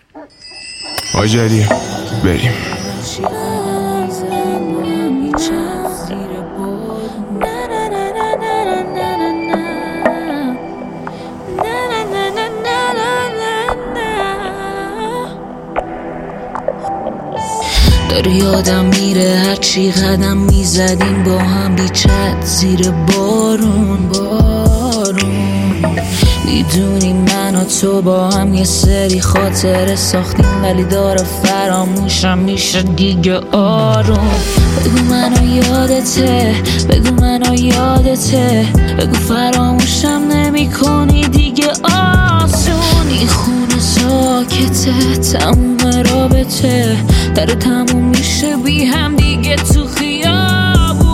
آجری بریم. داره یادم میره هرچی قدم میزدیم با هم بیچت زیر بارون. میدونی من و تو با هم یه سری خاطره ساختیم ولی داره فراموشم میشه دیگه آروم. بگو منو یادته، بگو منو یادته، بگو فراموشم نمی کنی دیگه آسون. این خونه ساکته تموم رابطه داره تموم میشه بی هم دیگه تو خیابون.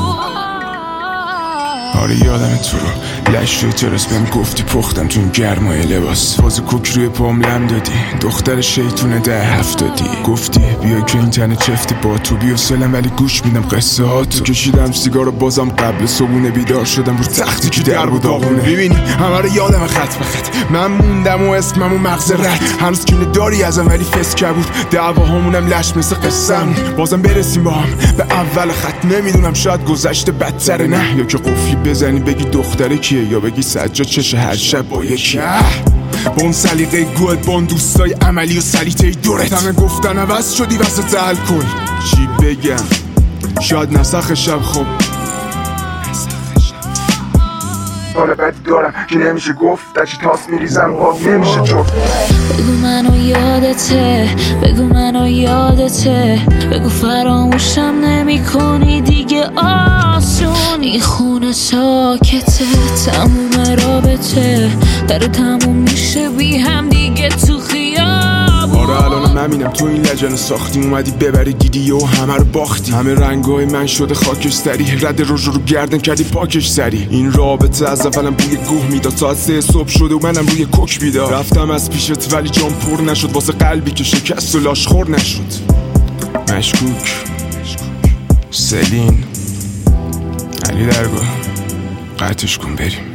آره یادم تو رو لش روی ترس بهم گفتی پختم تو این گرمای لباس. فاز کوک روی پام لم دادی، دختر شیطونه 10-70 گفتی بیا که این تنه چفتی با تو بیا سلم ولی گوش میدم قصه ها تو. کشیدم سیگارو بازم قبل صبونه بیدار شدم رو تختی که در بود داغونه. ببینی همه رو یادم خط به خط من موندم و اسمم و مغز رد هنوز کینه داری ازم ولی فس کبود دعواهامونم لش مثل قصه‌مون. بازم برسیم با هم به اول خط نمیدونم شاید گذشته بدتره نه یا که قفلی بزنی بگی دختره کیه یا بگی سجاد چشه هر شب با یکی. با اون سلیقه گوت با اون دوستای عملی و سلیطه دورت همه گفتن عوض شدی وسط الکل. چی بگم شاید نسخ شب خوب حال بدی دارم که نمیشه گفت در چی تاس میریزم پاک نمیشه جفت. بگو منو یادته، بگو منو یادته، بگو فراموشم نمی کنی دیگه آسون. این خونه ساکته تموم رابطه داره تموم میشه بی هم دیگه تو خیابون. آره الانم همینم تو این لجن ساختیم اومدی ببری دیدی و همه رو باختی. همه رنگای من شده خاکستری رد روز رو گردن کردی پاکش سری. این رابطه از اولم بوی گوه میداد ساعت 3 صبح شده و منم روی کوک بیدار. رفتم از پیشت ولی جام پر نشد واسه قلبی که شکست و لاشخور نشد. مشکوک سلین علی درگاه قطعش کن بریم.